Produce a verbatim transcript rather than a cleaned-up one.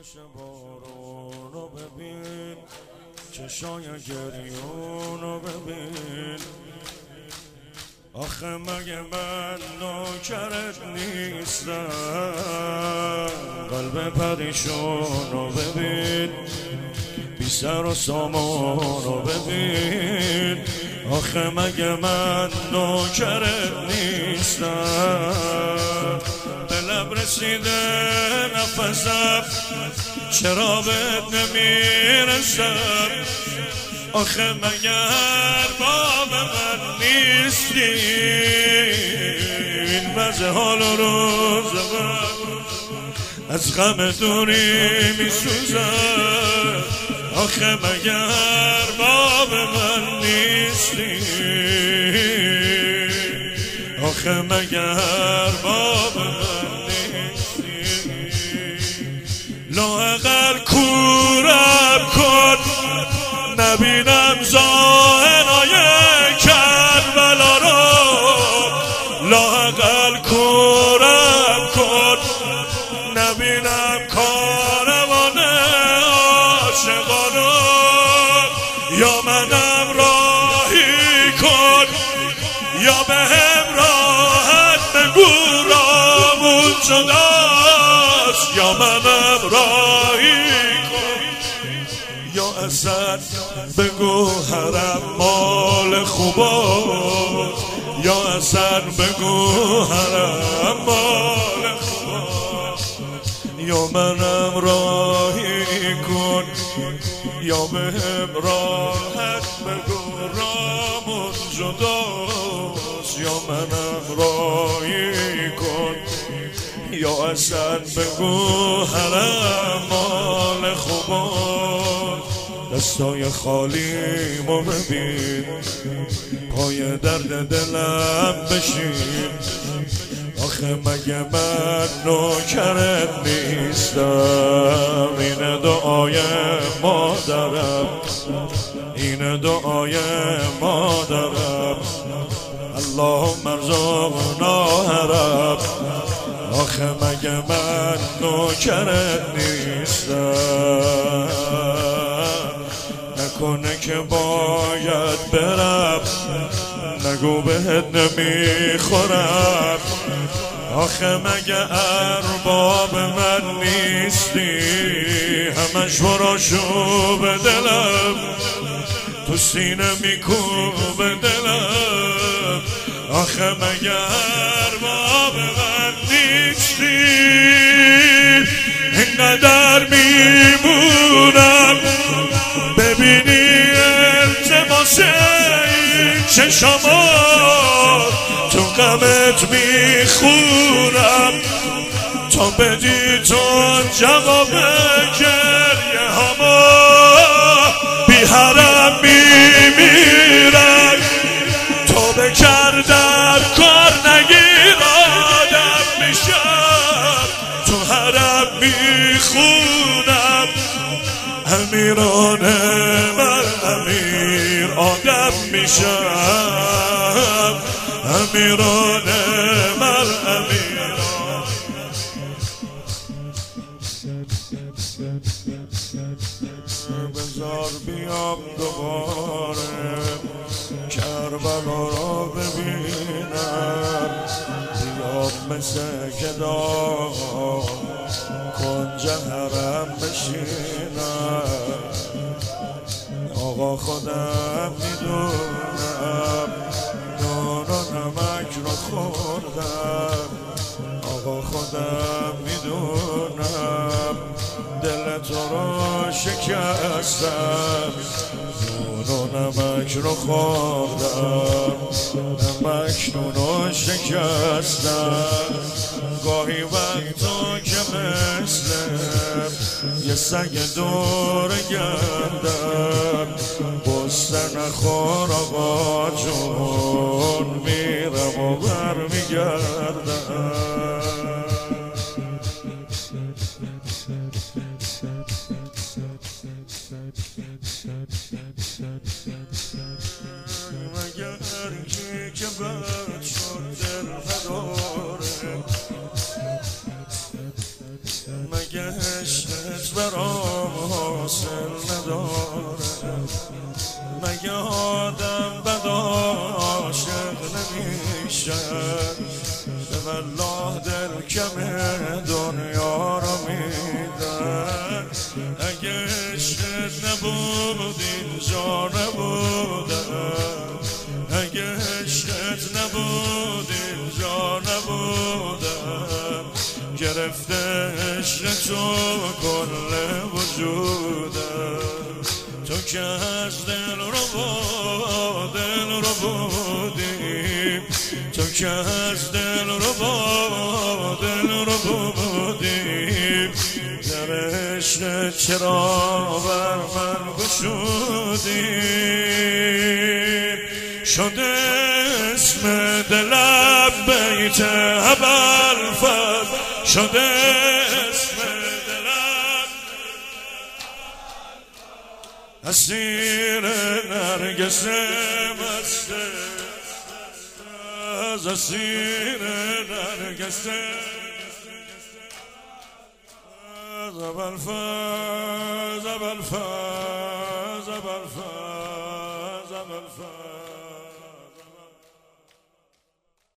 آتش بارونو ببین، چشای گریونو ببین. آخه مگه من نوکرت نیستم؟ قلب پریشونو ببین، بی سر و سامونو ببین. آخه مگه من نوکرت نیستم؟ به لب رسیده نفسم، چرا بهت نمیرسم؟ آخه مگر باب من نیستی؟ این وضع حال و روز من از غم دوری میسوزم. آخه مگر باب من نیستی؟ آخه مگر باب من نیستی؟ لااقل کورم کن نبینم ظاهرای کربلا رو. لااقل کورم کن نبینم کاروان عاشقا رو. یا منم راهی کن یا بهم راحت بگو رامون شداست. یا منم راهی کن یا اصلا بگو حرم مال خوباست. یا اصلا بگو حرم مال خوباست. یا منم راهی کن یا بهم راحت بگو رامون جداست. یا منم راهی کن یا اصلا بگو حرم مال خوباست. دستای خالی مو ببین، پای درد دلم بشین. آخه مگه من نوکرت نیستم؟ این دعای مادرم، این دعای مادرم. اللهم ارزقنا حرم. آخه مگه من نوکرت نیستم؟ نکنه که باید برم، نگو بهت نمیخورم. آخه مگه ارباب من نیستی؟ همش براشو به دلم، تو سینه میکوبه دلم. آخه مگه ارباب من نیستی؟ اینقدر میمونم ببینی التماس این چشما، تو غمت میخورم تا بدی تو جواب گریه هما. بی حرم میمیرم تو بکردم کار نگیر آدم میشم. تو حرم میخونم امیرانه من امیر آدم میشم. امیرانه من امیر بذار بیام دوباره کربلا را ببینم. بیام مثل گدا کنج حرم بشینم. آقا خودم میدونم نون و نمک رو خوردم. آقا خودم میدونم دل تو رو شکستم. نون و نمک رو خوردم، نمک نون رو شکستم. گاهی وقتا که مثلم یه سگ دور گردم، بسته نخور آقا جون، میرم و برمیگردم. مگر کی که بد شد دل نداره، مگه عشقت برام حاصل نداره، مگه آدم بد عاشق نمیشه؟ به والله دل کم دنیا رو میدن، اگه عشقت نبود اینجا نبودم، اگه عشقت نبود اینجا نبودم، گرفته عشق تو کل وجودم. تو که از دل رو با دل رو بودی، تو که از دل رو با دل رو بودی، در عشق چرا بر من گشودی؟ شده اسم دلم بیت ابوالفضل، شده اسم دلم اسیر نرگس مست، از اسیر نرگس ابوالفضل ابوالفضل ابوالفضل ابوالفضل